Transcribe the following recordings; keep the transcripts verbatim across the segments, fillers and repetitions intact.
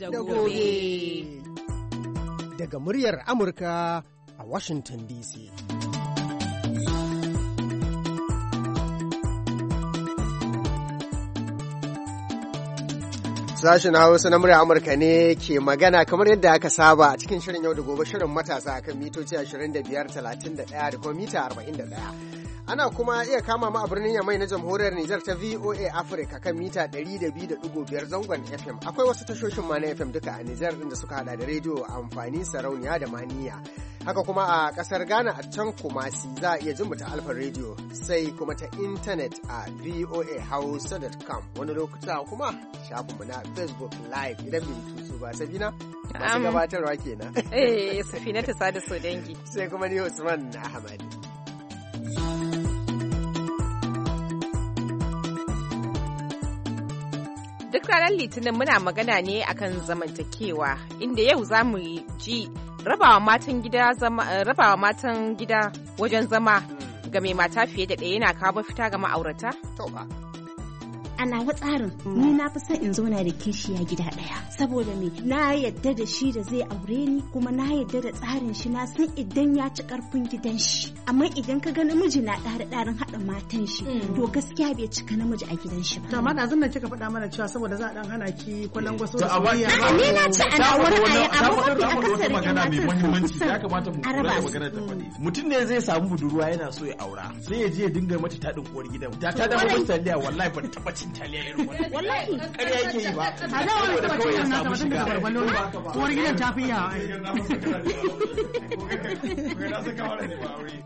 da gobe. Daga muryar Amurka a Washington D C. Sashen Hausa na murya Amurka ne ke magana kamar yadda aka saba a cikin shirin yau da gobe, shirin matasa akan mitoci ashirin da biyar, talatin da ɗaya da kuma mita arba'in da ɗaya. Ana kuma iya kama mu a birnin Yamai na Jamhuriyar Nijar ta V O A Africa kan mita ɗari da biyu da ɗigo biyar zangon F M. Akwai wasu tashoshin ma na F M duka a Nijar ɗin da suka hada da rediyo amfani, sarauniya da maniya. Haka kuma a ƙasar Ghana a can Kumasi za a iya jin mu ta Alfa Radio, sai kuma ta intanet a v o a hausa dot com. Wani lokuta kuma shafinmu na Facebook Live idan bai tutsu ba. Sabina masu gabatarwa kenan. Eh, Safina ta sada so dangi. Sai kuma ni Usman Ahmad. Duk ranar Litinin muna magana ne akan zamantakewa, inda yau za mu ji rabawa matan gida zama rabawa matan gida wajen zama ga mai mata fiye da ɗaya yana kawo mafita ga ma'aurata? A nawa tsarin ni na fi son in zauna da kishiya gida ɗaya saboda me na yadda da shi da zai aure ni kuma na yadda da tsarin shi, na san idan ya ci karfin gidan shi. Amma idan ka ga namiji na ɗare ɗaren haɗa matan shi to gaskiya bai cika namiji a gidan shi ba. To amma da zan nan kika faɗa mana cewa saboda za a dan hana ki kwallon gwaso da soyayya. A ni na ci ana wani ayi amma mafi akasari magana mai muhimmanci ya kamata mu kula da magana ta faɗi. Mutum ne zai samu budurwa yana so ya aura sai ya je ya dinga mata taɗin uwar gidan. Ta ta da mata taliya wallahi ban taɓa cin taliya irin wannan. Wallahi ƙarya yake yi ba. A da wani taɓa cin wannan ta mutum da barbalo ba. Uwar gidan ta fi yawa. Na saka wani ne ba aure.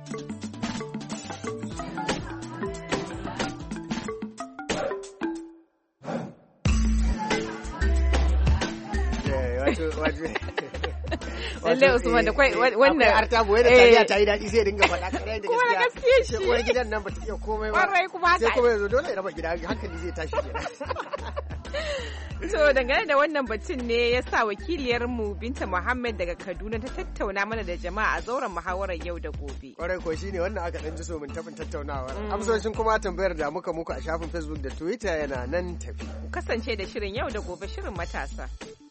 Lalle Usman da kwai wannan artabu wai da taliya ta yi daɗi sai dinga faɗa kare da kuma gaskiya shi uwar gidan nan ba ta iya komai ba kwarai kuma haka sai kuma yanzu dole ya raba gida hankali zai tashi kenan. To dangane da wannan batun ne ya sa wakiliyarmu Binta Muhammad daga Kaduna ta tattauna mana da jama'a a zauren muhawarar yau da gobe. Kwarai ko shine wannan aka dan ji so mun tafin tattaunawa. Amsoshin kuma tambayar da muka muku a shafin Facebook da Twitter yana nan tafi. Ku kasance da shirin yau da gobe, shirin matasa.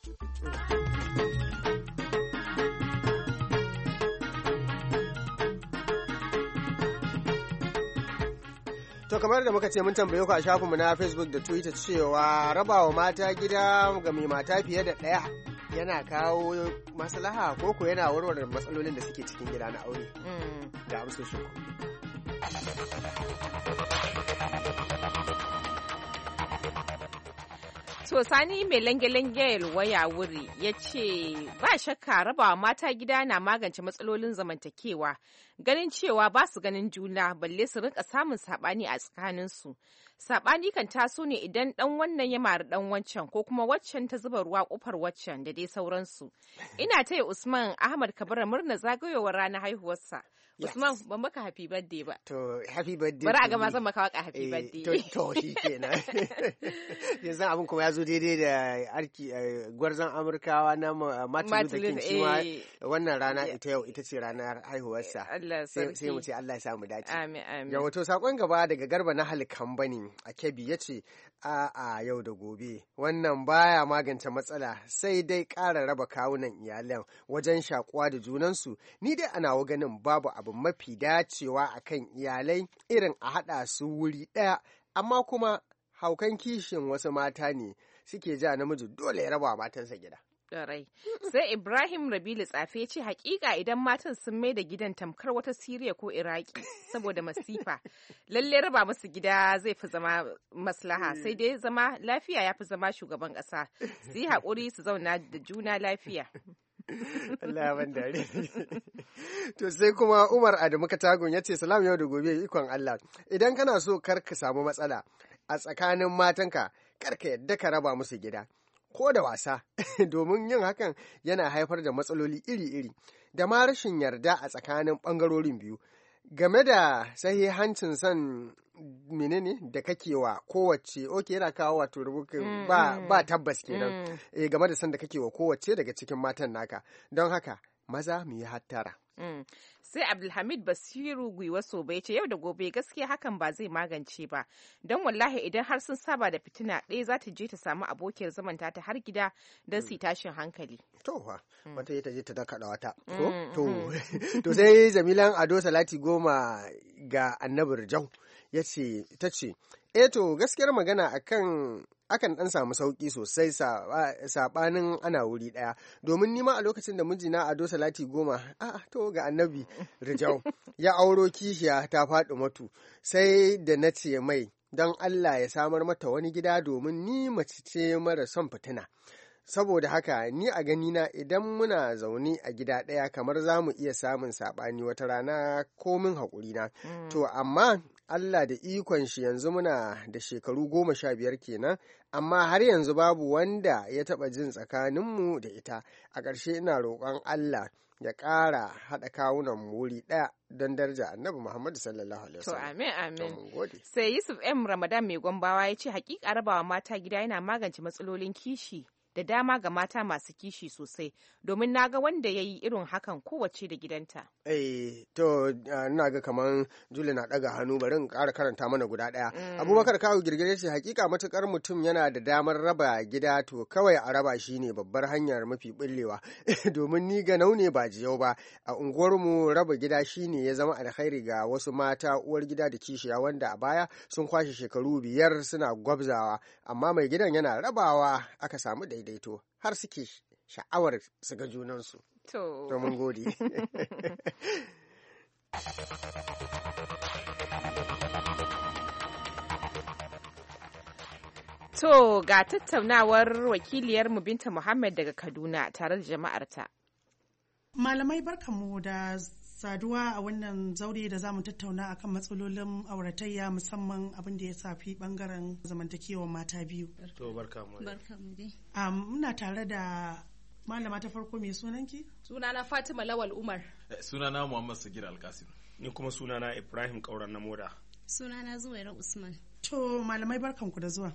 To kamar da muka ce mun tambaye ku a shafinmu na Facebook da Twitter cewa rabawa mata gida ga mai mata fiye da ɗaya yana kawo maslaha ko ko yana warware matsalolin da suke cikin gida na aure. Da amsoshin ku. To Sani mai lange-lange waya wuri ya ce ba shakka rabawa mata gida na magance matsalolin zamantakewa, ganin cewa ba su ganin juna balle su rinka samun saɓani a tsakaninsu. Saɓani kan taso ne idan ɗan wannan ya mari ɗan wancan ko kuma waccan ta zuba ruwa ƙofar waccan da dai sauransu. Ina taya Usman Ahmad Kabara murna zagayowar ranar haihuwarsa. Usman ban maka happy birthday ba. To happy birthday. Bari a gama zan maka waka happy birthday. To to shi kenan. Yanzu abin kuma ya zo daidai da arki gwarzon Amurkawa na Martin Luther King shi ma wannan rana ita yau ita ce ranar haihuwarsa. Sai mu ce Allah ya sa mu dace. Amin amin. Yawa to sakon gaba daga Garba na Halikan Bani a Kebbi yace a a yau da gobe wannan baya magance matsala sai dai ƙara raba kawunan iyalan wajen shakuwa da junansu. Ni dai ana wa ganin babu abu mafi dacewa akan iyalai irin a haɗa su wuri ɗaya, amma kuma haukan kishin wasu mata ne suke ja namiji dole ya raba matansa gida. Rai. Sai Ibrahim Rabilu Tsafe ce hakika idan matan sun mai da gidan tamkar wata Siriya ko Iraki saboda masifa, lalle raba musu gida zai fi zama maslaha, sai dai zama lafiya ya fi zama shugaban ƙasa. Su yi haƙuri su zauna da juna lafiya. Allah ban dare. To sai kuma Umar Adamu Katagun ya ce salam yau da gobe ikon Allah. Idan kana so kar ka samu matsala a tsakanin matanka, kar ka yadda ka raba musu gida. Ko da wasa, domin yin hakan yana haifar da matsaloli iri-iri, da ma rashin yarda a tsakanin ɓangarorin biyu. Game da sahihancin son menene da kake wa kowace, oke yana kawo wato rubukin ba, ba tabbas kenan, mm. e, game da son da kake wa kowace daga cikin matan naka. Don haka, maza mu yi hattara. Mm. Sai Abdulhamid Basiru Gwiwaso bai ce yau da gobe gaskiya hakan ba zai magance ba, don wallahi idan har sun saba da fitina ɗaya za ta je ta samu abokiyar zamanta ta har gida don su tashin hankali. To fa wata ta je ta dakaɗa wata. To to sai Jamilan Ado Salati Goma ga Annabi Rijau ya ce ta ce eh to gaskiyar magana akan akan dan samu sauki sosai sabanin ana wuri daya, domin nima a lokacin da mijina Ado Salati Goma a to ga Annabi Rijau ya auro kishiya ta faɗi matu, sai da na ce mai don Allah ya samar mata wani gida domin ni mace ce mara son fitina. Saboda haka ni a ganina idan muna zaune a gida ɗaya kamar za mu iya samun saɓani wata rana komin haƙurina. Mm. To amma Allah da ikon shi yanzu muna da shekaru goma sha biyar kenan, amma har yanzu babu wanda ya taɓa jin tsakaninmu da ita. A ƙarshe ina roƙon Allah ya ƙara haɗa kawunan wuri ɗaya don daraja Annabi Muhammadu sallallahu alaihi wasallam. To amin amin. Sai Yusuf M Ramadan mai Gombawa ya ce hakika rabawa mata gida yana magance matsalolin kishi da dama ga mata masu kishi sosai, domin na ga wanda ya yi irin hakan kowace da gidanta. Eh, to ina ga kamar Juli na ɗaga hannu, bari in ƙara karanta mana guda ɗaya. Mm. Abubakar Kawu Girgire ce hakika matukar mutum yana da damar raba gida to kawai a raba shi ne babbar hanyar mafi ɓullewa. Domin ni ga naune ba jiyau ba, a unguwarmu raba gida shi ne ya zama alkhairi ga wasu mata uwar gida da kishiya wanda a baya sun kwashe shekaru biyar suna gwabzawa, amma mai gidan yana rabawa aka samu da daidaito har suke sha'awar su ga junansu. To, to mun gode. To ga tattaunawar wakiliyarmu Binta Muhammad daga Kaduna tare da jama'arta. Malamai barkanmu da saduwa a wannan zaure da zamu tattauna akan matsalolin auratayya, musamman abin da ya safi bangaren zamantakewar mata biyu. To barkamu. Barkamu dai. Um, muna tare da malama ta farko, mai sunanki? Sunana Fatima Lawal Umar. Sunana Muhammad Sagir Alkasim. Ni kuma sunana Ibrahim Kauran Namoda. Sunana Zuwaira Usman. To malamai barkanku da zuwa.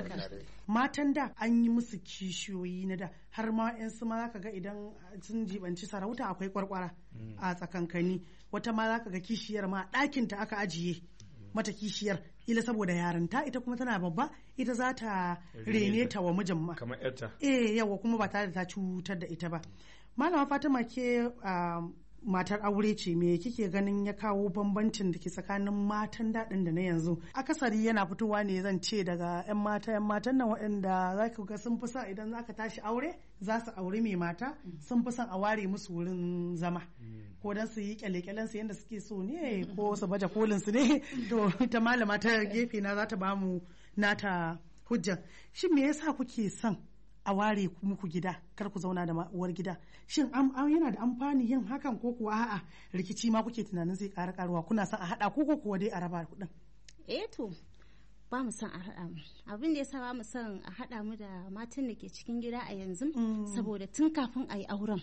Matan da an yi musu kishiyoyi na da, har ma yan su ma zaka ga idan sun jibanci sarauta akwai kwarkwara a tsakankani. Wata ma zaka ga kishiyar ma ɗakin ta aka ajiye mata kishiyar, ila saboda yarinta, ita kuma tana babba, ita za ta rene ta wa mijin ma. Kamar yarta. Eh yawa, kuma ba tare da ta cutar da ita ba. Malama Fatima, ke matar aure ce, me kike ganin ya kawo bambancin da ke tsakanin matan daɗin da na yanzu? Akasari yana fitowa ne, zan ce, daga 'yan mata 'yan matan nan waɗanda za ka ga sun fi son idan za ka tashi aure za su aure mai mata, sun fi son a ware musu wurin zama, ko don su yi kyale-kyalen su yadda suke so ne, ko su baje kolin su ne. To ta malama ta gefe na za ta ba mu nata hujja. Shin me yasa kuke son a ware muku gida, kar ku zauna da uwar gida? Shin yana da amfani yin hakan, ko kuwa a'a rikici ma kuke tunanin zai ƙara ƙaruwa, kuna son a haɗa ko ko kuwa dai a raba kuɗin? Eh to ba mu son a haɗa mu. Abin da yasa ba mu son a haɗa mu da matan da ke cikin gida a yanzu, saboda tun kafin a yi auren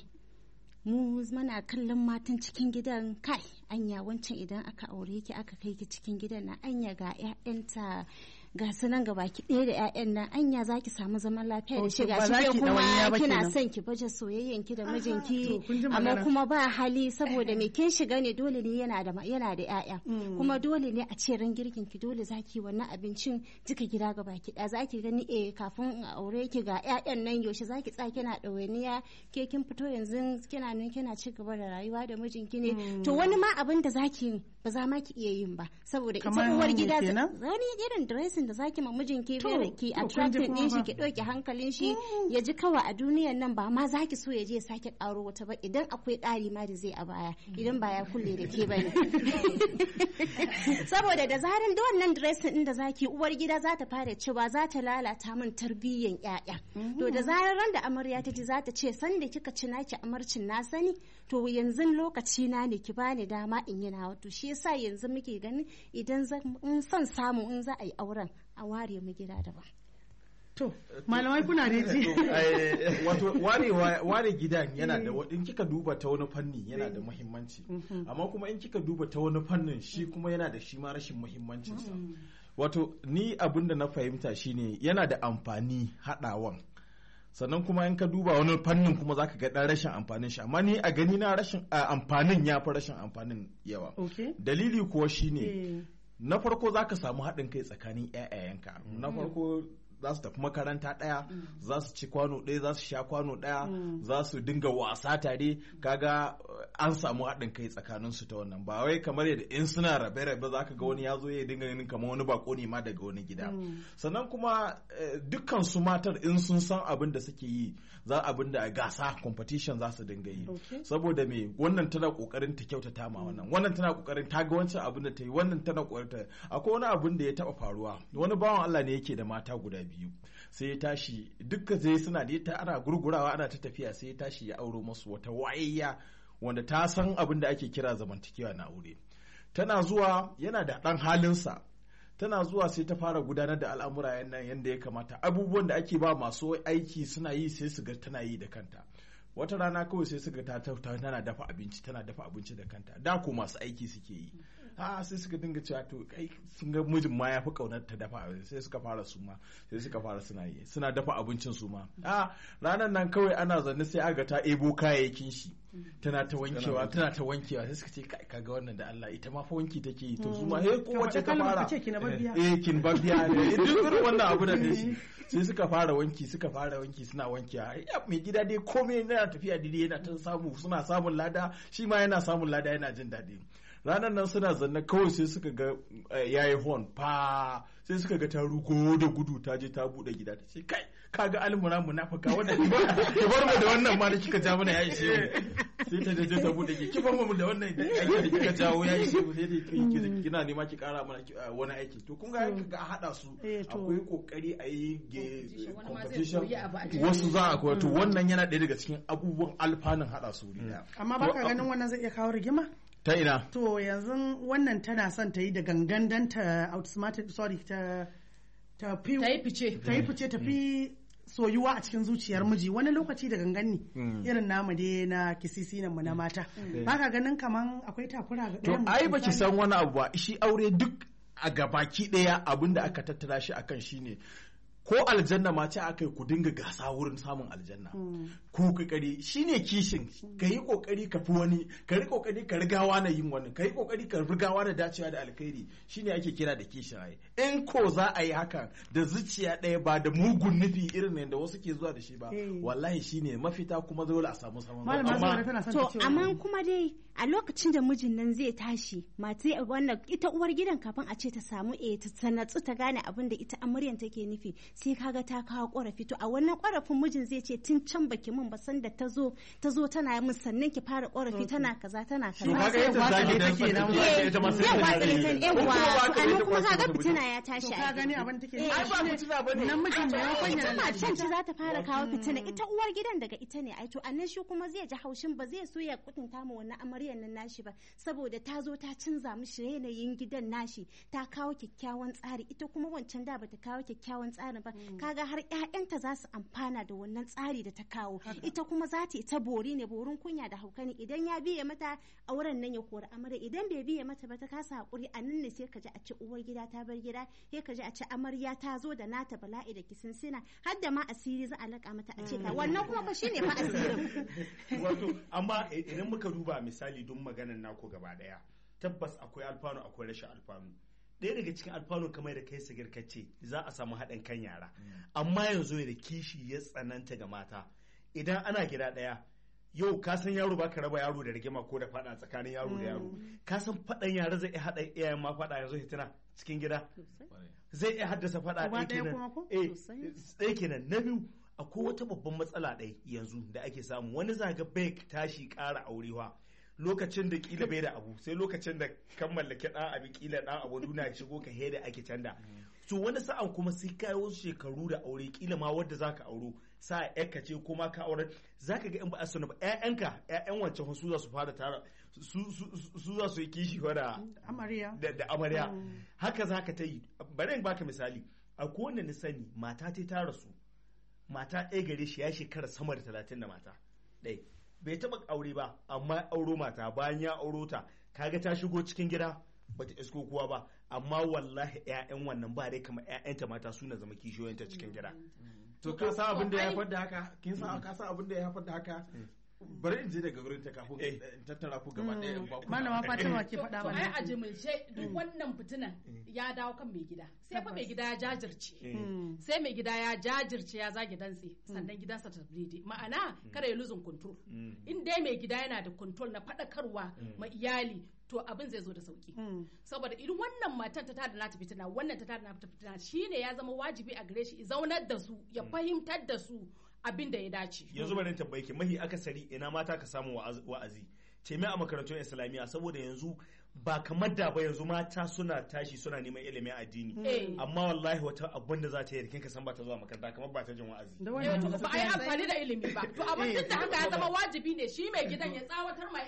mu mana kallon matan cikin gidan, kai anya wancan idan aka aure ki aka kai ki cikin gidan na, anya ga 'ya'yanta ga su nan gaba ki ɗaya da 'ya'yan nan, anya za ki samu zaman lafiya da shi, ga shi kuma kina son ki baje soyayyen ki da mijinki, amma kuma ba hali saboda me kin shiga ne, dole ne yana da yana da 'ya'ya, kuma dole ne a ce ran girkin ki dole zaki wannan abincin jika gida gaba ki da zaki gani eh kafin a aure ki ga 'ya'yan nan yaushe zaki tsaya kina ɗawainiya, ke kin fito yanzu kina nan kina ci gaba da rayuwa da mijinki ne. To wani ma abin da zaki ba za ma ki iya yin ba, saboda ita uwar gida wani irin dressing da zaki ma mijinki ki attracting din shi, ki ɗauki hankalin shi ya ji kawai a duniyan nan ba ma zaki so ya je sake ƙaro wata ba, idan akwai ƙari ma da zai a baya, idan ba ya kulle da ke bane. Saboda da zaran da wannan dressing din da zaki, uwar gida za ta fara cewa za ta lalata min tarbiyyan ƴaƴa. To da zaran ran da amarya ta ji za ta ce san da kika ci naki amarcin na sani, to yanzu lokaci na ne ki bani dama in yi nawa. To shi yasa yanzu muke ganin idan in son samu in za a yi auren a ware mu gida daban. To malamai kuna da ji wato ware ware gidan yana da, in kika duba ta wani fanni yana da muhimmanci, amma kuma in kika duba ta wani fannin shi kuma yana da shi ma rashin muhimmancin sa. Wato ni abin da na fahimta shine yana da amfani haɗawan, sannan kuma in ka duba wani fannin kuma zaka ga dan rashin amfanin shi amma ni a gani na rashin amfanin ya fi rashin amfanin yawa dalili kuwa shine na farko zaka samu haɗin kai tsakanin ƴaƴayenka na farko za su tafi makaranta ɗaya za su ci kwano ɗaya za su sha kwano ɗaya za su dinga wasa tare kaga an samu haɗin kai tsakanin su ta wannan ba wai kamar yadda in suna rabe-rabe za ka ga wani ya zo ya dinga ganin kamar wani bako ne ma daga wani gida sannan kuma dukkan su matar in sun san abin da suke yi za abin da gasa competition za su dinga yi saboda me wannan tana kokarin ta kyautata ma wannan wannan tana kokarin ta ga wancan abin da ta yi wannan tana kokarin ta akwai wani abin da ya taba faruwa wani bawan Allah ne yake da mata guda biyu biyu sai ya tashi dukkan sai suna da ta ana gurgurawa ana ta tafiya sai ya tashi ya auro masu wata wayayya wanda ta san abin da ake kira zamantakewa na aure tana zuwa yana da ɗan halinsa tana zuwa sai ta fara gudanar da al'amura yannan yanda ya kamata abubuwan da ake ba masu aiki suna yi sai su ga tana yi da kanta wata rana kawai sai suka ta tana dafa abinci tana dafa abinci da kanta da ko masu aiki suke yi a sai suka dinga cewa to kai sun ga mijin ma ya fi kaunar ta dafa abinci sai suka fara su ma sai suka fara suna yi suna dafa abincin su ma a ranar nan kawai ana zanne sai aga ta ebo kayayyakin shi tana ta wankewa tana ta wankewa sai suka ce kai kaga wannan da Allah ita ma fa wanki take yi to su ma he kowace ta fara eh kin babbiya ne duk irin wannan abu da shi sai suka fara wanki suka fara wanki suna wankewa mai gida dai komai yana tafiya daidai yana ta samu suna samun lada shi ma yana samun lada yana jin daɗi ranar nan suna zanne kawai sai suka ga yayi hon fa sai suka ga ta rugo da gudu ta je ta bude gida ta ce kai kaga almura munafika wanda ki bar mu da wannan ma da kika ja mana yayi sai sai ta je ta bude ki bar mu da wannan aiki da kika jawo yayi sai sai dai kina nema ki kara mana wani aiki to kun ga ga hada su akwai kokari a yi competition wasu za a wato wannan yana ɗaya daga cikin abubuwan alfanun hada su amma baka ganin wannan zai iya kawo rigima ta ina to yanzu wannan tana son ta yi da gangan dan ta outsmarted sorry ta ta fi ta yi fice ta yi fice ta fi soyuwa a cikin zuciyar miji wani lokaci da gangan ne irin namu dai na kisisi nan mu na mata baka ganin kaman akwai takura ga to ai baki san wani abu ba shi aure duk a gabaki daya abinda aka tattara shi akan shine ko aljanna ma ce aka yi ku dinga gasa wurin samun aljanna ku kokari shine kishin ka yi kokari ka fi wani ka yi kokari ka rigawa na yin wani ka yi kokari ka rigawa na dacewa da alkhairi shine ake kira da kishin ai in ko za a yi haka da zuciya ɗaya ba da mugun nufi irin ne da wasu ke zuwa da shi ba wallahi shine mafita kuma dole a samu samun amma to amma kuma dai a lokacin da mijin nan zai tashi mata wannan ita uwar gidan kafin a ce ta samu eh ta sanatsu ta gane abin da ita amaryan take nufi sai kaga ta kawo korafi to a wannan korafin mijin zai ce tun can baki mun ba san da ta zo ta zo tana min sannan ki fara korafi tana kaza tana kaza kaga ita zaki take nan ita ma sai ta yawa anan kuma kaga fitina ya tashi ka gani abin take ai ba fitina bane nan mijin ne ya kwanya tana can ci za ta fara kawo fitina ita uwar gidan daga ita ne ai to annan shi kuma zai ji haushin ba zai so ya kutunta mu wannan amaryan nan nashi ba saboda ta zo ta canza mishi yanayin gidan nashi ta kawo kyakkyawan tsari ita kuma wancan da bata kawo kyakkyawan tsarin ba kaga har ƴaƴanta za su amfana da wannan tsari da ta kawo ita kuma za ta ita bori ne borin kunya da hauka ne idan ya biye mata auren nan ya kori amarya idan bai biye mata ba ta kasa hakuri a nan ne sai ka ji a ci uwar gida ta bar gida sai ka ji a ci amarya ta zo da nata bala'i da kisinsina har da ma asiri za a laka mata a ce ta wannan kuma fa shine fa asirin wato amma idan muka duba misali don maganar naku gaba daya tabbas akwai alfanu akwai rashin alfanu ɗaya daga cikin alfanu kamar da kai sigir kace za a samu haɗin kan yara amma yanzu da kishi ya tsananta ga mata idan ana gida ɗaya yau ka san yaro baka raba yaro da rigima ko da faɗa tsakanin yaro da yaro ka san faɗan yara zai iya haɗa iyayen ma faɗa yanzu hitina cikin gida zai iya haddasa faɗa ɗaya kenan eh ɗaya kenan na biyu akwai wata babban matsala ɗaya yanzu da ake samu wani zaga bai tashi ƙara aurewa lokacin da kila bai da abu sai lokacin da kan mallake ɗan abu kila ɗan abu duna shigo ka heda ake canda to wani sa'an kuma sai kai wasu shekaru da aure kila ma wadda zaka auro sa ka ce kuma ka aure zaka ga in ba asuna ba ƴaƴanka ƴaƴan wancan su za su fara tara su su za su yi kishi da amarya da amarya haka zaka ta yi bari in baka misali akwai wanda ni sani mata ta ta rasu mata ɗaya gare shi ya shekara sama da talatin da mata ɗaya bai taɓa aure ba amma auro mata bayan ya auro ta kaga ta shigo cikin gida bata isko kowa ba amma wallahi ƴaƴan wannan ba dai kamar ƴaƴanta mata suna zama kishiyoyinta cikin gida to ka san abin da ya haifar da haka kin san ka san abin da ya haifar da haka bari in je daga gurin ta kafin in tattara ku gaba ɗaya in ba ku malama Fatima ke faɗa mana ai a jimilce duk wannan fitinan ya dawo kan mai gida sai fa mai gida ya jajirce sai mai gida ya jajirce ya zage dantse sannan gidansa ta daidai ma'ana kada ya losing control in dai mai gida yana da control na faɗakarwa ma iyali to abin zai zo da sauki saboda idan wannan matan ta tada nata fitina wannan ta tada nata fitina shine ya zama wajibi a gare shi zaunar da su ya fahimtar da su abin da ya dace. Yanzu bari tambaye ki mahi akasari ina mata ka samu wa'azi. Ce mai a makarantun Islamiyya saboda yanzu ba kamar da ba yanzu mata suna tashi suna neman ilimin addini amma wallahi wata abin da za ta yi kin ka san ba ta zuwa makaranta kamar ba ta jin wa'azi. Ba a yi amfani da ilimi ba. To abin duk da haka ya zama wajibi ne shi mai gidan ya tsawatar ma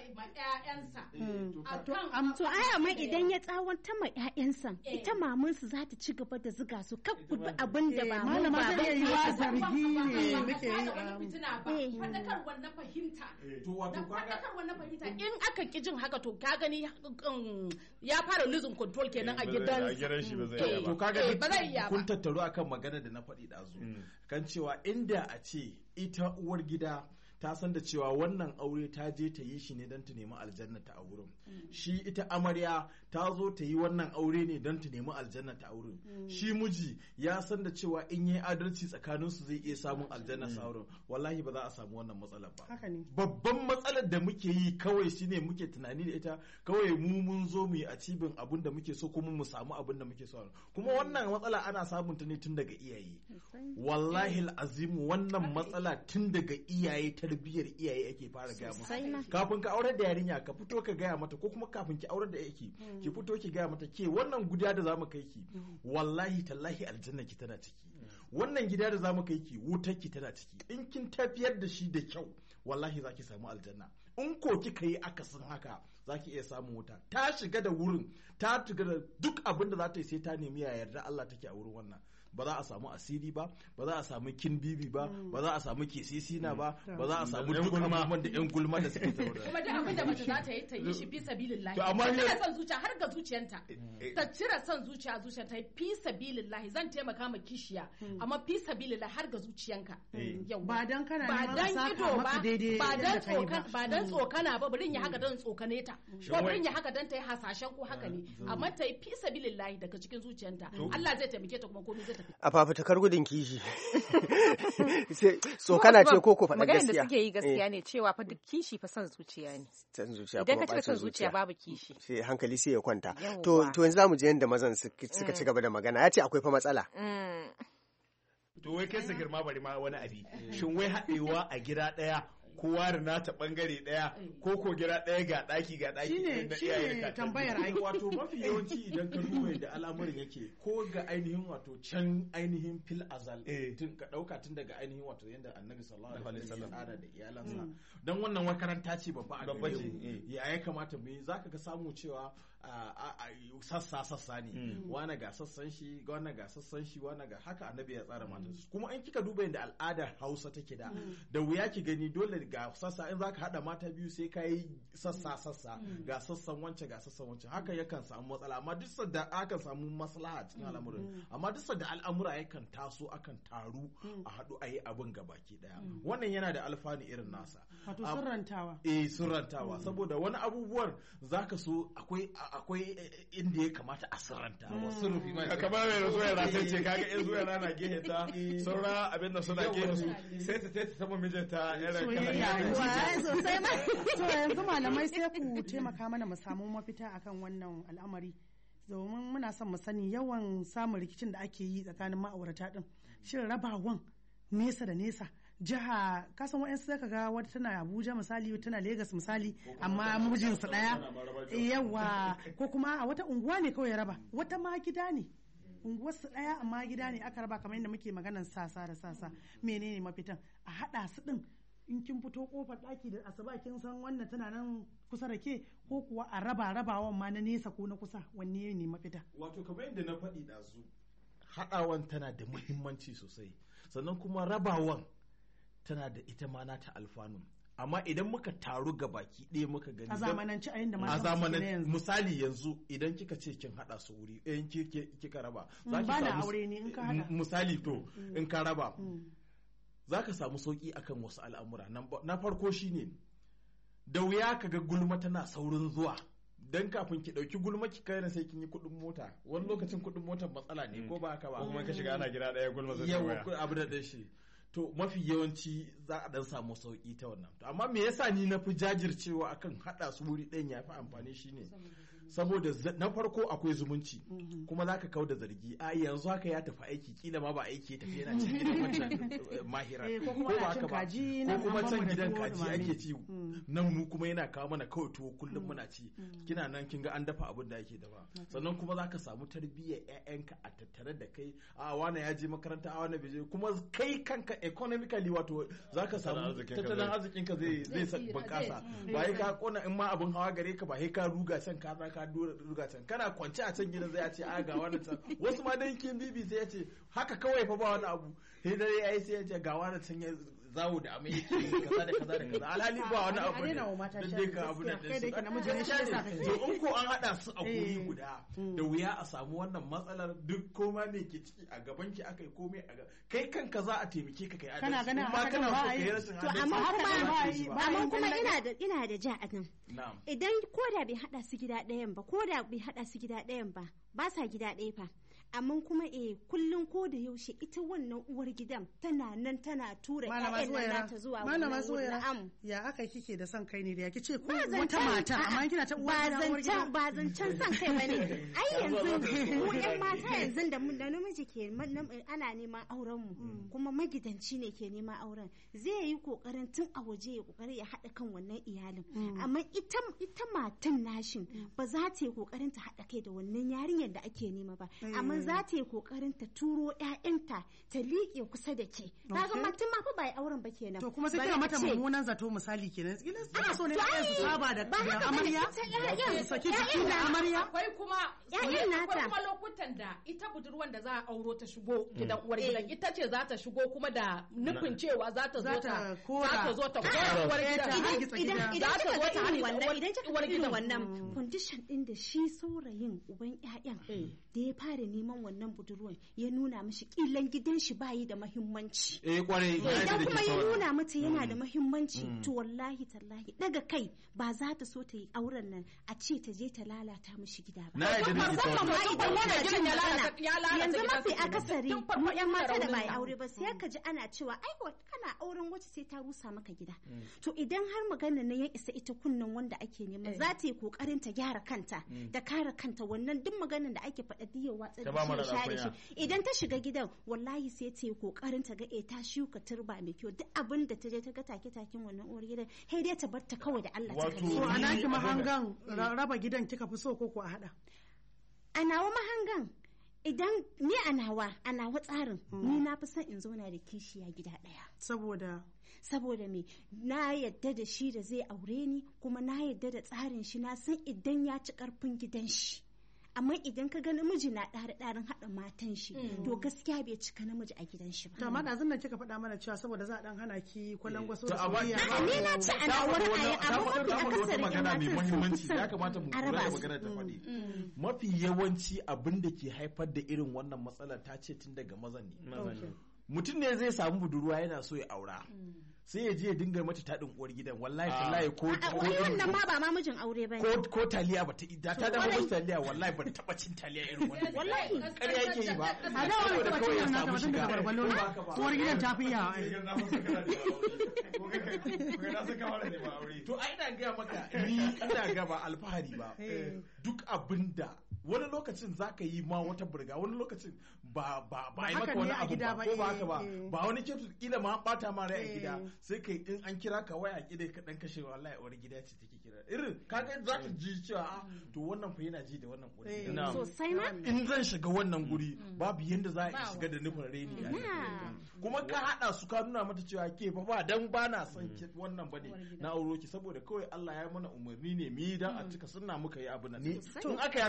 ƴaƴansa. To ai amma idan ya tsawatar ma ƴaƴansa ita mamansu za ta ci gaba da zuga su kan ku bi abin da ba mu ba ba yi wa zargi ne muke yi a fitina ba. Fadakarwar na fahimta. To wato fadakarwar na fahimta in aka ki jin haka to ka gani ya fara losing control kenan a gidan shi ba zai to kaga kun tattaru akan magana da na faɗi dazu kan cewa inda a ce ita uwar gida ta san da cewa wannan aure ta je ta yi shi ne don ta nemi aljanna ta a wurin shi ita amarya ta zo ta yi wannan aure ne don ta nemi aljanna ta a wurin shi miji ya san da cewa in yi adalci tsakanin su zai iya samun aljanna sa wurin wallahi ba za a samu wannan matsalar ba babban matsalar da muke yi kawai shine muke tunani da ita kawai mu mun zo mu yi acibin abin da muke so kuma mu samu abin da muke so kuma wannan matsala ana samun ta ne tun daga iyaye wallahi alazim wannan matsala tun daga iyaye tarbiyyar iyaye ake fara gaya musu kafin ka aurar da yarinya ka fito ka gaya mata ko kuma kafin ki aurar da yake ki fito ki gaya mata ke wannan guda da zamu kai ki wallahi tallahi aljanna ki tana ciki wannan gida da zamu kai ki wutar ki tana ciki in kin tafiyar da shi da kyau wallahi zaki samu aljanna in ko kika yi akasin haka zaki iya samun wuta ta shiga da wurin ta shiga da duk abin da za ta yi sai ta nemi ya yarda Allah take a wurin wannan ba za a samu asiri ba ba za a samu kin bibi ba ba za a samu kesisina ba ba za a samu duk abubuwan da yan gulma da suke zaune kuma duk abin da mace za ta yi ta yi shi fi sabilillahi ta cire son zuciya har ga zuciyanta ta cire son zuciya zuciyanta fi sabilillahi zan taimaka ma kishiya amma fi sabilillahi har ga zuciyanka yau ba dan kana ba dan ido ba ba dan tsokan ba dan tsokana ba burin ya haka dan tsokane ta ko burin ya haka dan ta yi hasashen ko haka ne amma ta yi fi sabilillahi daga cikin zuciyanta Allah zai taimake ta kuma komai zai a fafutukar gudun kishi tsokana ce ko ko faɗa gaskiya maganar da suke yi gaskiya ne cewa fa duk kishi fa son zuciya ne san zuciya idan ka cika son zuciya babu kishi sai hankali sai ya kwanta to to yanzu zamu je yanda mazan suka ci gaba da magana ya ce akwai fa matsala to wai kai sa girma bari ma wani abi shin wai haɗewa a gida ɗaya kowa da nata bangare daya ko ko gida daya ga daki ga daki shine shine tambayar ai wato mafi yawanci idan ka duba da al'amarin yake ko ga ainihin wato can ainihin fil azal tun ka dauka tun daga ainihin wato yanda annabi sallallahu alaihi wasallam ya da iyalansa dan wannan makaranta ce babba a gare ya ya kamata mu zaka ga samu cewa sassa sassa ne wani ga sassan shi wani ga sassan shi wani ga haka annabi ya tsara mata kuma in kika duba yadda al'adar Hausa take da da wuya ki gani dole ga sassa in zaka hada mata biyu sai kai sassa sassa ga sassan wance ga sassan wance haka yakan samu matsala amma duk sadda akan samu maslaha cikin al'amuran amma duk sadda al'amura yakan taso akan taru a hadu ayi abin gabaki daya wannan yana da alfani irin nasa wato surrantawa eh surrantawa saboda wani abubuwan zaka so akwai akwai inda ya kamata a sirranta wasu rufi mai kamar mai zuwa yana sai ce kaga in zuwa yana gehe ta saura abin da suna gehe su sai ta ta sama mijinta irin kala sosai ma to yanzu malamai sai ku taimaka mana mu samu mafita akan wannan al'amari domin muna son mu sani yawan samun rikicin da ake yi tsakanin ma'aurata din shin rabawan nesa da nesa jiha kasan wa'yansu sai ka ga wata tana Abuja misali tana Lagos misali amma mijinsu daya yawa ko kuma a wata unguwa ne kawai ya raba wata ma gida ne unguwarsu daya amma gida ne aka raba kamar yadda muke maganan sasa da sasa menene mafitan a hada su din in kin fito kofar daki da asuba kin san wannan tana nan kusa da ke ko kuwa a raba rabawan ma na nesa ko na kusa wanne ne mafita wato kamar yadda na faɗi ɗazu haɗawan tana da muhimmanci sosai sannan kuma rabawan tana da ita ma nata alfanu amma idan muka taru ga baki ɗaya muka gani a zamanance a yanda a zamanan misali yanzu idan kika ce kin hada su wuri in kika raba za ki samu aure ne in ka hada misali to in ka raba zaka samu sauki akan wasu al'amura. Na farko shine da wuya kaga gulma tana saurin zuwa. Dan kafin ki dauki gulma ki kai na sai kin yi kudin mota. Wani lokacin kudin motar matsala ne ko ba haka ba. Kuma ka shiga ana gida daya gulma sai yawa abu da shi. To mafi yawanci za a dan samu sauki ta wannan. To amma me yasa ni na fi jajircewa akan hada su wuri ɗayan yafi amfani shine saboda na farko akwai zumunci kuma zaka kauda zargi a yanzu haka ya tafi aiki kila ma ba aiki ya tafi yana cikin gidan wancan mahira ko ba haka ba ko kuma can gidan kaji ake ci nan mu kuma yana kawo mana kawai tuwo kullum muna ci kina nan kin ga an dafa abin da ake dafa sannan kuma zaka samu tarbiyyar ƴaƴanka a tattare da kai a wani ya je makaranta a wani bai je kuma kai kanka economically wato zaka samu tattalin arzikinka zai zai bunkasa ba ka kona in ma abin hawa gare ka ba sai ka ruga can ka ka ruga can kana kwance a can gidan zai ya ce a ga wani can wasu ma dan kin bibi sai ya ce haka kawai fa ba wani abu sai dare yayi sai ya ce ga wani can ya zawo da amai yake kaza da kaza da kaza alhali ba wani abu ne dan dai ka abu da kai da kana miji ne shi yasa kake to in ko an hada su a guri guda da wuya a samu wannan matsalar duk koma me ke ciki a gaban ki akai komai a kai kanka za a taimake ka kai adalci kana ganin amma kana so kai rashin to amma kuma amma kuma ina da ina da ja a nan idan ko da bai hada su gida ɗayan ba ko da bai hada su gida ɗayan ba ba sa gida ɗaya fa amma kuma eh kullun ko da yaushe ita wannan uwar gidan tana nan tana tura ƴaƴan nan ta zuwa malama zuwa ya aka kike da son kai ne da ya kice ko wata mata amma kina ta uwar gidan ba zancan son kai bane ai yanzu mu ƴan mata yanzu da mun da namiji ke ana neman auren mu kuma magidanci ne ke neman auren zai yi kokarin tun a waje ya kokari ya haɗa kan wannan iyalin amma ita ita matan nashin ba za ta yi kokarin ta haɗa kai da wannan yarinyar da ake nema ba amma za ta yi kokarin ta turo ƴaƴanta ta liƙe kusa da ke kaga matan ma fa ba auren ba kenan to kuma sai kira mata mummunan zato misali kenan kila ana so ne ƴaƴan su saba da amarya ƴaƴan su saki jiki da amarya akwai kuma ƴaƴan nata akwai kuma lokutan da ita budurwan da za a auro ta shigo gidan uwar gidan ita ce za ta shigo kuma da nufin cewa za ta zo ta za ta zo ta kora uwar gidan idan idan ta zo ta wannan idan kika uwar gidan wannan condition din da shi saurayin uban ƴaƴan da ya fara neman wannan budurwan ya nuna mishi kilan gidan shi bayi da muhimmanci eh kwarai idan kuma ya nuna mata yana da muhimmanci to wallahi tallahi daga kai ba za ta so ta yi auren nan a ce ta je ta lalata mishi gida ba na yadda da musamman ma idan yana jin magana yanzu mafi akasari mu yan mata da bai aure ba sai ka ji ana cewa ai kana auren wacce sai ta rusa maka gida to idan har magana nan ya isa ita kunnan wanda ake nema za ta yi kokarin ta gyara kanta da kare kanta wannan duk maganar da ake faɗa diya watsa da shi share shi idan ta shiga gidan wallahi sai ta yi kokarin ta ga eh ta shuka turba mai kyau duk abin da ta je ta ga take takin wannan uwar gidan sai dai ta bar ta kawai da Allah ta gani to ana ki mahangan raba gidan kika fi so ko ko a hada a nawa mahangan idan ni a nawa a nawa tsarin ni na fi son in zauna da kishiya gida daya saboda saboda me na yadda da shi da zai aure ni kuma na yadda da tsarin shi na san idan ya ci karfin gidan shi amma idan ka ga namiji na ɗari ɗarin haɗa matan shi to gaskiya bai cika namiji a gidan shi ba. To amma ɗazun nan kika faɗa mana cewa saboda za a ɗan hana ki kwallon gwaso da soyayya. A ni na ci ana wani ayi amma mafi akasari magana mai muhimmanci ya kamata mu kula da magana ta faɗi. Mafi yawanci abin da ke haifar da irin wannan matsalar ta ce tun daga mazan ne. Mutum ne zai samu budurwa yana so ya aura. sai ya je ya dinga mata taɗin uwar gidan wallahi wallahi ko ko wannan ma ba ma mijin aure bane ko ko taliya ba ta da ta da mu taliya wallahi ba taba cin taliya irin wannan wallahi ƙarya yake yi ba a da wani taba cin na ta daga barbalo uwar gidan ta fiya to ai ina ga maka ni ina ga ba alfahari ba duk abinda wani lokacin zaka yi ma wata burga wani lokacin ba ba ba ai maka wani abu ba ko ba haka ba ba wani kyautu kila ma bata ma rai a gida sai kai in an kira ka waya kidai ka dan kashe wallahi wani gida ce take kira irin kaga zaka ji cewa to wannan fa yana ji da wannan guri sosai ma in zan shiga wannan guri babu yanda za a shiga da nufin reni kuma ka hada su ka nuna mata cewa ke fa ba dan bana son wannan bane na auro ki saboda kawai Allah ya mana umarni ne mi dan a cika sunna muka yi abu nan in aka yi haka za a samu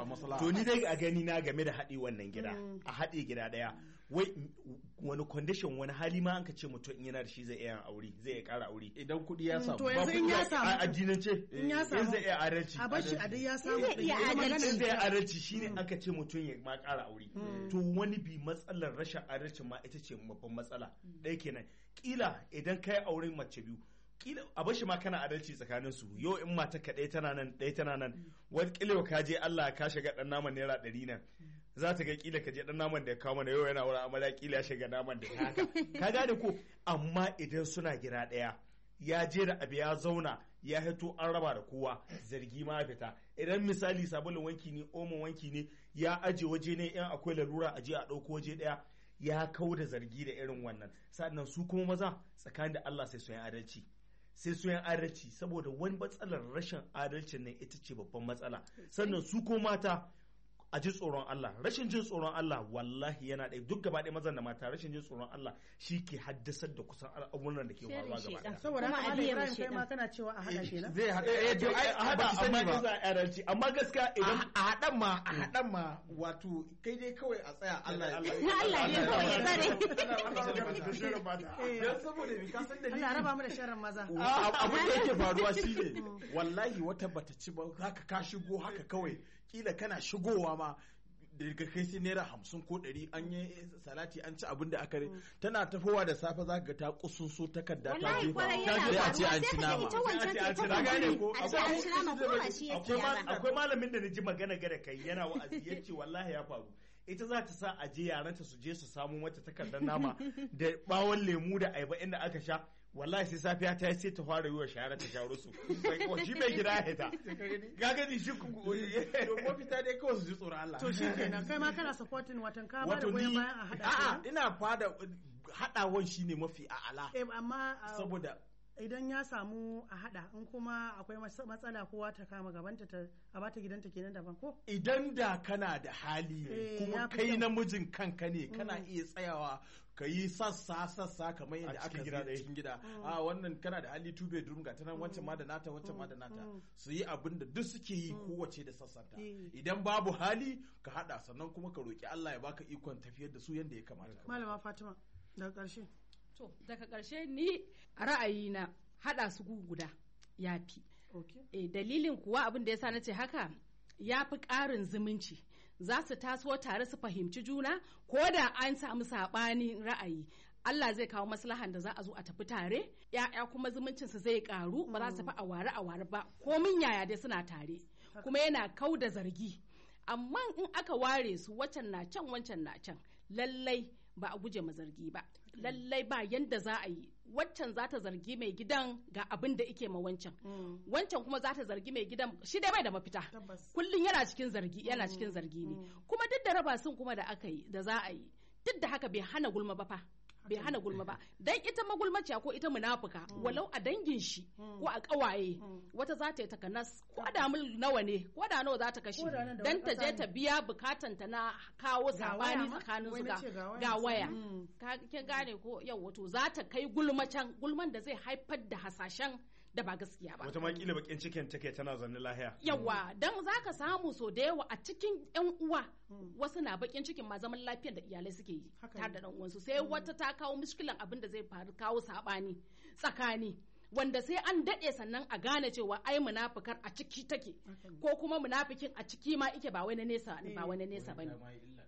samu maslaha. To ni dai a gani na game da haɗe wannan gida a haɗe gida ɗaya wai wani condition wani hali ma an ka ce mutum yana da shi zai iya aure zai iya ƙara aure idan kuɗi ya samu. To yanzu in ya samu a addinance in ya samu zai iya adalci a bashi a dai ya samu zai iya adalci zai iya adalci shine aka ce mutum ya ma ƙara aure. To wani bi matsalar rashin adalci ma ita ce babban matsala ɗaya kenan kila idan kai auren mace biyu kila a bashi ma kana adalci tsakanin su yau in mata ka ɗaya tana nan ɗaya tana nan wani kila ka je Allah ka shiga ɗan naman naira ɗari nan za ta ga kila ka je ɗan naman da ya kawo mana yau yana wurin amarya kila ya shiga naman da ya haka ka gane ko amma idan suna gira ɗaya ya je da abu ya zauna ya hito an raba da kowa zargi ma fita idan misali sabulun wanki ne omon wanki ne ya aje waje ne in akwai lalura aje a ɗauko waje ɗaya ya kau da zargi da irin wannan sannan su kuma maza tsakanin da Allah sai su yi adalci sai su yi adalci saboda wani matsalar rashin adalcin nan ita ce babban matsala sannan su ko mata a ji tsoron Allah rashin jin tsoron Allah wallahi yana ɗaya duk gaba ɗaya mazan da mata rashin jin tsoron Allah shi ke haddasar da kusan al'amuran da ke faruwa gaba ɗaya saboda haka Ibrahim kai ma kana cewa a haɗa kenan zai haɗa eh to ai a haɗa amma za a adalci amma gaskiya idan a haɗan ma a haɗan ma wato kai dai kawai a tsaya Allah ya na Allah ne kawai ya tsare dan saboda bi ka san dalili Allah raba mu da sharrin maza abin da yake faruwa shine wallahi wata bata ci ba haka ka shigo haka kawai kila kana shigowa ma daga kai sai naira hamsin ko ɗari an yi salati an ci abin da aka rai tana tafowa da safe za ga ta kusunso takarda ta jefa ta je a ce an ci nama akwai malamin da na ji magana gada kai yana wa'azi yace wallahi ya faru ita za ta sa a je yaranta su je su samu mata takardar nama da bawon lemu da ayaba inda aka sha wallahi sai safiya ta sai ta fara yi wa shahara ta sharo su shi bai gida ya ta ga gani shi ku to fita dai kawai su ji tsoron Allah to shi kenan kai ma kana supporting watan ka ba da goyon bayan a hada a'a ina fada hadawan shine mafi a'ala eh amma saboda idan ya samu a hada in kuma akwai matsala kowa ta kama gabanta ta a bata gidanta kenan daban ko idan da kana da hali kuma kai namijin kanka ne kana iya tsayawa ka yi sassa sassa kamar yadda aka gida da cikin gida a wannan kana da hali two bedroom ga tanan wancan ma da nata wancan ma da nata su yi abin da duk suke yi kowace da sassanta idan babu hali ka hada sannan kuma ka roki Allah ya baka ikon tafiyar da su yadda ya kamata malama Fatima daga karshe to daga karshe ni a ra'ayina hada su guda yafi eh dalilin kuwa abin da yasa nace haka yafi ƙarin zumunci za su taso tare su fahimci juna ko da an samu saɓanin ra'ayi Allah zai kawo maslahan da za a zo a tafi tare ya'ya kuma zumuncin su zai karu ba za su tafi a ware a ware ba komin yaya dai suna tare kuma yana kau da zargi amma in aka ware su wancan na can wancan na can lallai ba a guje ma zargi ba lallai ba yanda za a yi waccan za ta zargi mai gidan ga abin da ike ma wancan wancan kuma za ta zargi mai gidan shi dai bai da mafita kullum yana cikin zargi yana cikin zargi ne kuma duk da raba sun kuma da aka yi da za a yi duk da haka bai hana gulma ba fa bai hana gulma ba dan ita magulmaciya ko ita munafuka walau a dangin shi ko a kawaye wata za ta yi takanas ko da mul nawa ne ko da nawa za ta kashe dan ta je ta biya bukatanta na kawo sabani tsakanin su ga waya kin gane ko yau wato za ta kai gulmacan gulman da zai haifar da hasashen da ba gaskiya ba wata makila bakin cikin take tana zanne lahiya yawa dan zaka samu so da yawa a cikin yan uwa wasu na bakin cikin ma zaman lafiyar da iyalai suke yi tare da dan uwansu sai wata ta kawo mushkilan abin da zai faru kawo sabani tsakani wanda sai an dade sannan a gane cewa ai munafikar a ciki take ko kuma munafikin a ciki ma ike ba wai na nesa ba wani nesa bane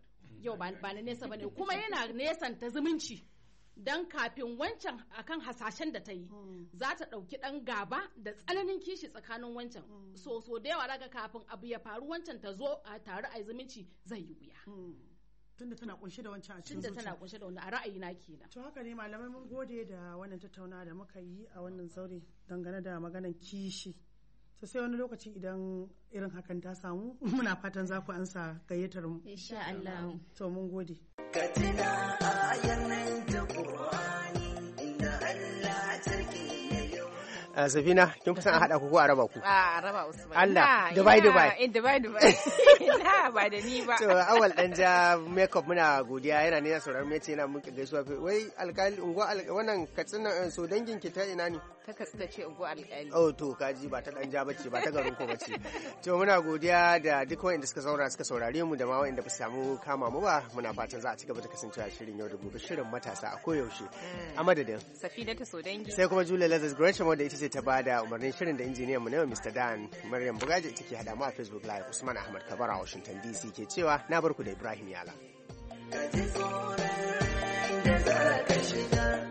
yau ba na nesa bane kuma yana nesanta zumunci dan kafin wancan akan hasashen da ta yi za ta ɗauki ɗan gaba da tsananin kishi tsakanin wancan so so da yawa daga kafin abu ya faru wancan ta zo a tare a zumunci zai yi wuya tunda tana kunshe da wancan a cikin zuciya tunda tana kunshe da wannan a ra'ayina kenan to haka ne malamai mun gode da wannan tattaunawa da muka yi a wannan zaure dangane da maganan kishi so sai wani lokaci idan irin hakan ta samu muna fatan za ku ansa gayyatar mu insha Allah to mun gode ka tuna ayar nan ta Qur'ani inda Allah sarki ya yi Safina, kin fi san a haɗa ku ko a raba ku? A raba Usman. Allah, Dubai Dubai. In Dubai Dubai. Na ba da ni ba. To awal dan ja makeup muna godiya yana ne na sauraron mece yana muke gaisuwa. Wai alkali ungo wannan katsina so dangin ki ta ina ne? Ta katsina ce ungo alkali. Oh to kaji ba ta dan ja bace ba ta garin ko bace. To muna godiya da duk wanda suka saurara suka saurare mu da ma wanda ba su samu kama mu ba muna fatan za a ci gaba da kasancewa shirin yau da gobe shirin matasa a koyaushe. A madadin. Safina ta so dangi. Sai kuma Julia Lazarus Gresham wanda ita ce ta bada umarnin shirin da injiniyan mu ne Mister Dan Maryam Bugaje take hada mu a Facebook Live Usman Ahmad Kabara a Washington D C ke cewa na barku da Ibrahim Yala. Ka ji tsoron da za ka shiga